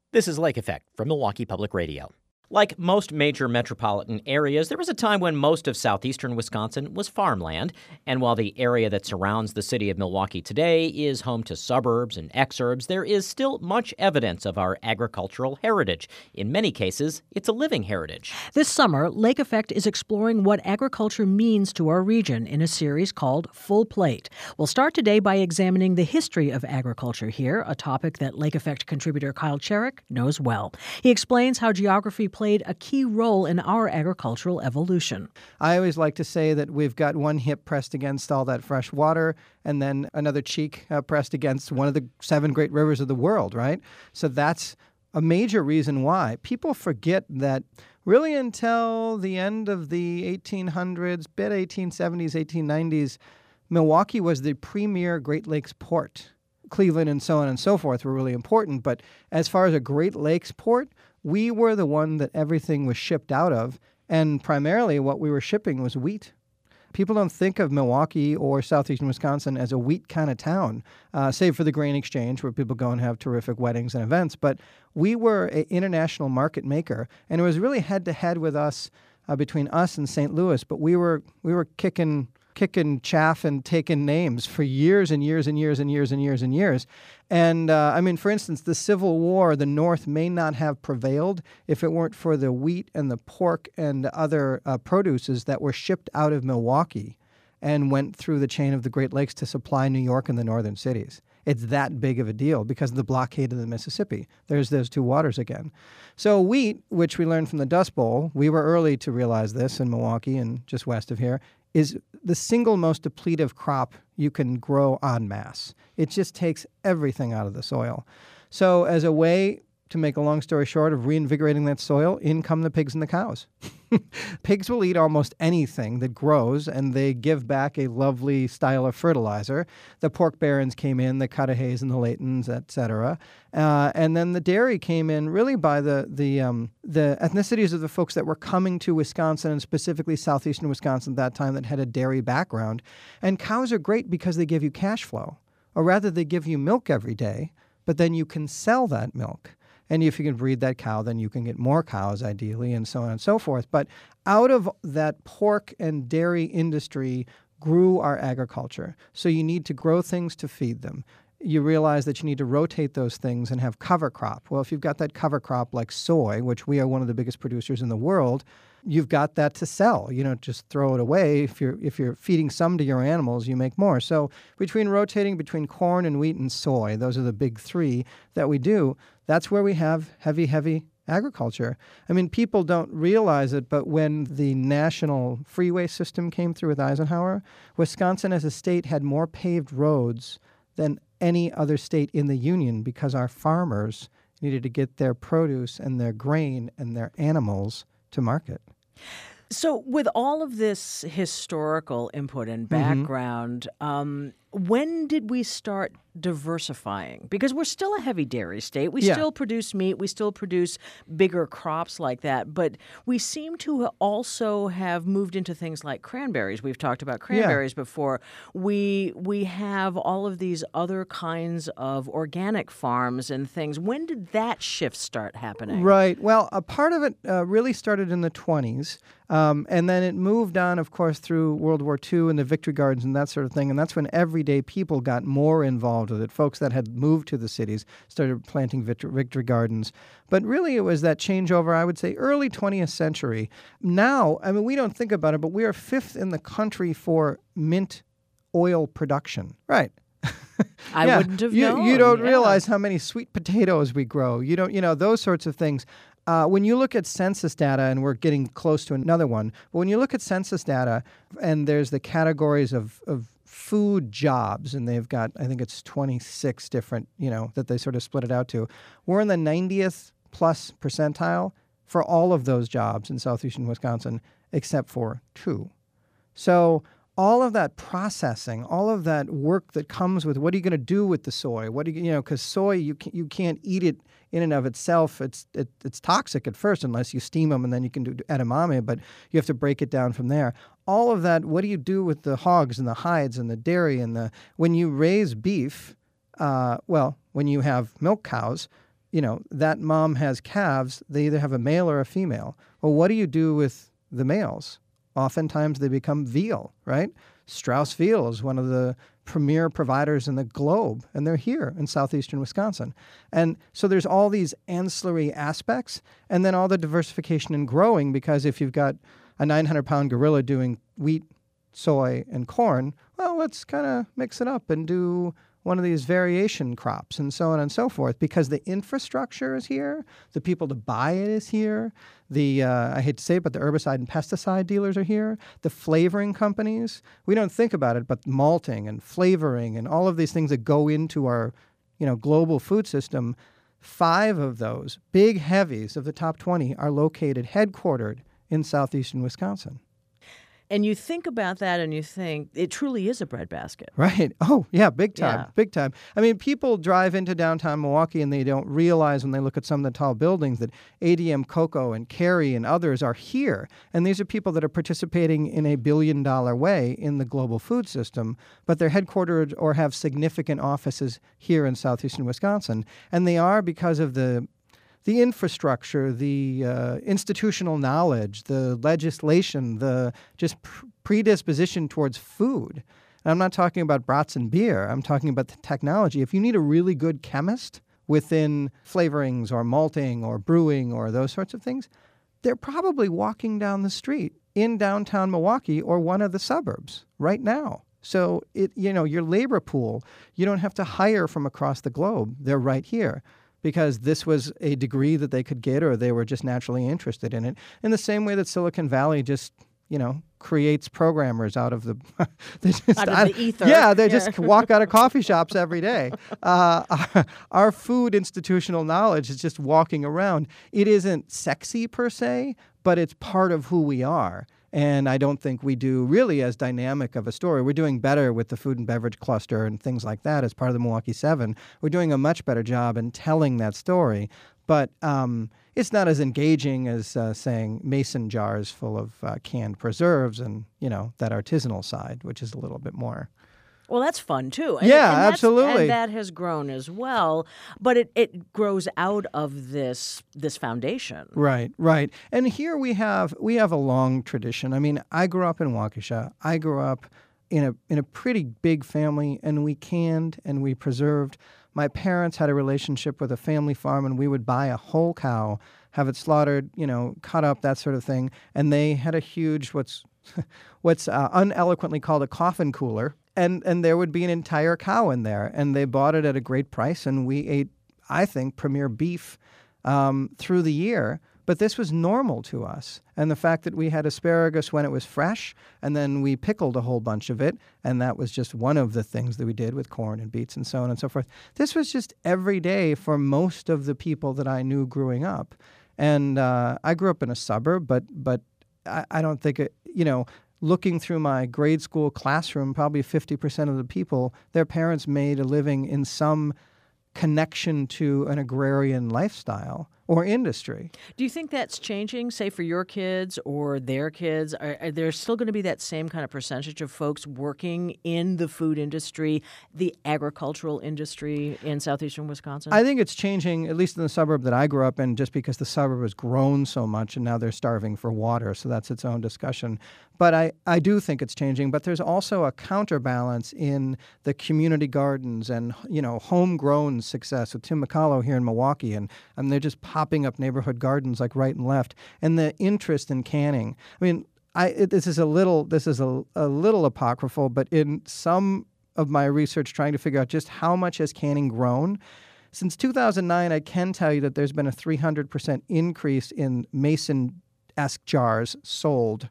This is Lake Effect from Milwaukee Public Radio. Like most major metropolitan areas, there was a time when most of southeastern Wisconsin was farmland, and while the area that surrounds the city of Milwaukee today is home to suburbs and exurbs, there is still much evidence of our agricultural heritage. In many cases, it's a living heritage. This summer, Lake Effect is exploring what agriculture means to our region in a series called Full Plate. We'll start today by examining the history of agriculture here, a topic that Lake Effect contributor Kyle Cherrick knows well. He explains how geography played a key role in our agricultural evolution. I always like to say that we've got one hip pressed against all that fresh water and then another cheek pressed against one of the 7 great rivers of the world, right? So that's a major reason why. People forget that really until the end of the 1800s, bit 1870s, 1890s, Milwaukee was the premier Great Lakes port. Cleveland and so on and so forth were really important, but as far as a Great Lakes port, we were the one that everything was shipped out of, and primarily what we were shipping was wheat. People don't think of Milwaukee or southeastern Wisconsin as a wheat kind of town, save for the grain exchange where people go and have terrific weddings and events, but we were an international market maker, and it was really head-to-head with us, between us and St. Louis, but we were kicking chaff and taking names for years and years and years and years and years and years. And for instance, the Civil War, the North may not have prevailed if it weren't for the wheat and the pork and other produces that were shipped out of Milwaukee and went through the chain of the Great Lakes to supply New York and the northern cities. It's that big of a deal because of the blockade of the Mississippi. There's those two waters again. So wheat, which we learned from the Dust Bowl, we were early to realize this in Milwaukee and just west of here, is the single most depletive crop you can grow en masse. It just takes everything out of the soil. So as a way, to make a long story short, of reinvigorating that soil, in come the pigs and the cows. Pigs will eat almost anything that grows, and they give back a lovely style of fertilizer. The pork barons came in, the Cudahays and the Laytons, etc. And then the dairy came in really by the ethnicities of the folks that were coming to Wisconsin, and specifically southeastern Wisconsin at that time, that had a dairy background. And cows are great because they give you cash flow, or rather they give you milk every day, but then you can sell that milk. And if you can breed that cow, then you can get more cows, ideally, and so on and so forth. But out of that pork and dairy industry grew our agriculture. So you need to grow things to feed them. You realize that you need to rotate those things and have cover crop. Well, if you've got that cover crop like soy, which we are one of the biggest producers in the world, you've got that to sell. You don't just throw it away. If you're feeding some to your animals, you make more. So between rotating between corn and wheat and soy, those are the big 3 that we do. That's where we have heavy agriculture. People don't realize it, but when the national freeway system came through with Eisenhower, Wisconsin as a state had more paved roads than any other state in the Union because our farmers needed to get their produce and their grain and their animals to market. So with all of this historical input and background, when did we start diversifying? Because we're still a heavy dairy state. We still produce meat. We still produce bigger crops like that. But we seem to also have moved into things like cranberries. We've talked about cranberries before. We have all of these other kinds of organic farms and things. When did that shift start happening? Right. Well, a part of it really started in the 20s. And then it moved on, of course, through World War II and the Victory Gardens and that sort of thing. And that's when everyday people got more involved with it. Folks that had moved to the cities started planting Victory Gardens. But really, it was that changeover, I would say, early 20th century. Now, we don't think about it, but we are 5th in the country for mint oil production. Right. I wouldn't have known. You don't realize how many sweet potatoes we grow. You don't, those sorts of things. When you look at census data, and we're getting close to another one, but when you look at census data, and there's the categories of food jobs, and they've got, I think it's 26 different, that they sort of split it out to. We're in the 90th plus percentile for all of those jobs in southeastern Wisconsin, except for 2. So all of that processing, all of that work that comes with what are you going to do with the soy? What do because soy, you can't eat it in and of itself. It's toxic at first unless you steam them, and then you can do edamame, but you have to break it down from there. All of that, what do you do with the hogs and the hides and the dairy when you raise beef, when you have milk cows, that mom has calves. They either have a male or a female. Well, what do you do with the males? Oftentimes they become veal, right? Strauss veal is one of the premier providers in the globe, and they're here in southeastern Wisconsin. And so there's all these ancillary aspects, and then all the diversification in growing, because if you've got a 900-pound gorilla doing wheat, soy, and corn, well, let's kind of mix it up and do one of these variation crops and so on and so forth, because the infrastructure is here, the people to buy it is here, I hate to say it, but the herbicide and pesticide dealers are here, the flavoring companies. We don't think about it, but malting and flavoring and all of these things that go into our, global food system, 5 of those big heavies of the top 20 are located, headquartered in southeastern Wisconsin. And you think about that and you think it truly is a breadbasket. Right. Oh, yeah, big time, big time. I mean, people drive into downtown Milwaukee and they don't realize when they look at some of the tall buildings that ADM Cocoa and Kerry and others are here. And these are people that are participating in a billion-dollar way in the global food system, but they're headquartered or have significant offices here in southeastern Wisconsin. And they are because of the infrastructure, the institutional knowledge, the legislation, the just predisposition towards food. And I'm not talking about brats and beer. I'm talking about the technology. If you need a really good chemist within flavorings or malting or brewing or those sorts of things, they're probably walking down the street in downtown Milwaukee or one of the suburbs right now. So, your labor pool, you don't have to hire from across the globe. They're right here, because this was a degree that they could get or they were just naturally interested in it. In the same way that Silicon Valley just, creates programmers out of the ether. Yeah, they just walk out of coffee shops every day. Our food institutional knowledge is just walking around. It isn't sexy per se, but it's part of who we are. And I don't think we do really as dynamic of a story. We're doing better with the food and beverage cluster and things like that as part of the Milwaukee 7. We're doing a much better job in telling that story. But it's not as engaging as saying mason jars full of canned preserves and, that artisanal side, which is a little bit more. Well, that's fun, too. And absolutely. And that has grown as well. But it grows out of this foundation. Right. And here we have a long tradition. I mean, I grew up in Waukesha. I grew up in a pretty big family, and we canned and we preserved. My parents had a relationship with a family farm, and we would buy a whole cow, have it slaughtered, cut up, that sort of thing. And they had a huge, what's uneloquently called a coffin cooler. And there would be an entire cow in there, and they bought it at a great price, and we ate, I think, premier beef through the year. But this was normal to us. And the fact that we had asparagus when it was fresh, and then we pickled a whole bunch of it, and that was just one of the things that we did with corn and beets and so on and so forth. This was just every day for most of the people that I knew growing up. And I grew up in a suburb, but I don't think it, looking through my grade school classroom, probably 50% of the people, their parents made a living in some connection to an agrarian lifestyle or industry. Do you think that's changing, say, for your kids or their kids? Are there still going to be that same kind of percentage of folks working in the food industry, the agricultural industry in southeastern Wisconsin? I think it's changing, at least in the suburb that I grew up in, just because the suburb has grown so much and now they're starving for water, so that's its own discussion. But I do think it's changing, but there's also a counterbalance in the community gardens and, homegrown success with Tim McCullough here in Milwaukee, and they're just popping up neighborhood gardens like right and left, and the interest in canning. I mean, this is a little apocryphal, but in some of my research trying to figure out just how much has canning grown, since 2009, I can tell you that there's been a 300% increase in Mason-esque jars sold.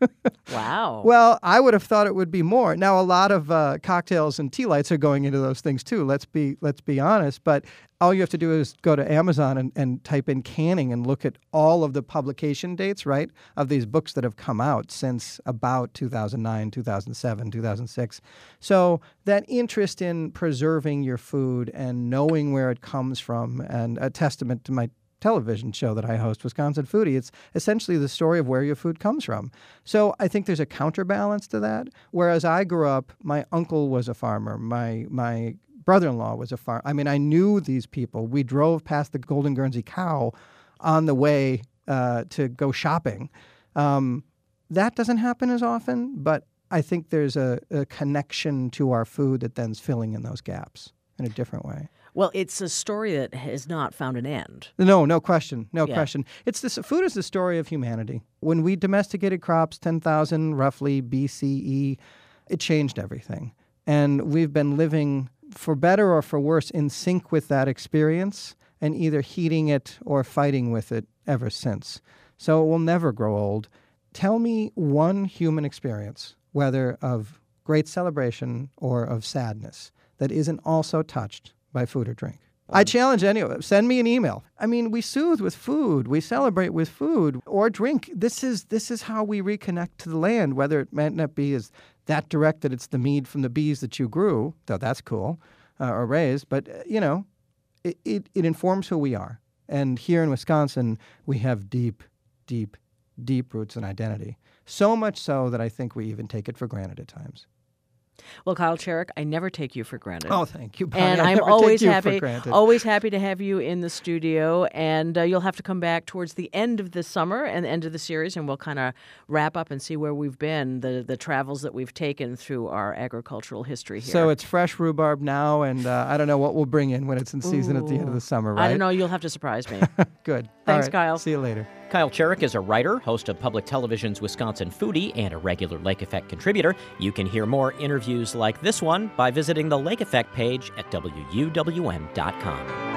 Wow. Well, I would have thought it would be more. Now, a lot of cocktails and tea lights are going into those things too. Let's be honest. But all you have to do is go to Amazon and type in canning and look at all of the publication dates, right, of these books that have come out since about 2009, 2007, 2006. So that interest in preserving your food and knowing where it comes from, and a testament to my television show that I host, Wisconsin Foodie. It's essentially the story of where your food comes from. So I think there's a counterbalance to that. Whereas I grew up, my uncle was a farmer. My brother-in-law was a farmer. I mean, I knew these people. We drove past the Golden Guernsey cow on the way to go shopping. That doesn't happen as often, but I think there's a connection to our food that then's filling in those gaps in a different way. Well, it's a story that has not found an end. No question. No question. Food is the story of humanity. When we domesticated crops 10,000 roughly BCE, it changed everything. And we've been living, for better or for worse, in sync with that experience and either heeding it or fighting with it ever since. So it will never grow old. Tell me one human experience, whether of great celebration or of sadness, that isn't also touched by food or drink. I challenge anyone. Send me an email. I mean, we soothe with food. We celebrate with food or drink. This is how we reconnect to the land, whether it might not be as that direct that it's the mead from the bees that you grew, though that's cool, or raised. But, it informs who we are. And here in Wisconsin, we have deep, deep, deep roots and identity. So much so that I think we even take it for granted at times. Well, Kyle Charek, I never take you for granted. Oh, thank you, Bonnie. And I I'm never always take you happy, for granted. always happy to have you in the studio. And you'll have to come back towards the end of the summer and the end of the series, and we'll kind of wrap up and see where we've been, the travels that we've taken through our agricultural history here. So it's fresh rhubarb now, and I don't know what we'll bring in when it's in season at the end of the summer, right? I don't know. You'll have to surprise me. Good. Thanks, All right. Kyle. See you later. Kyle Charek is a writer, host of Public Television's Wisconsin Foodie, and a regular Lake Effect contributor. You can hear more interviews like this one by visiting the Lake Effect page at WUWM.com.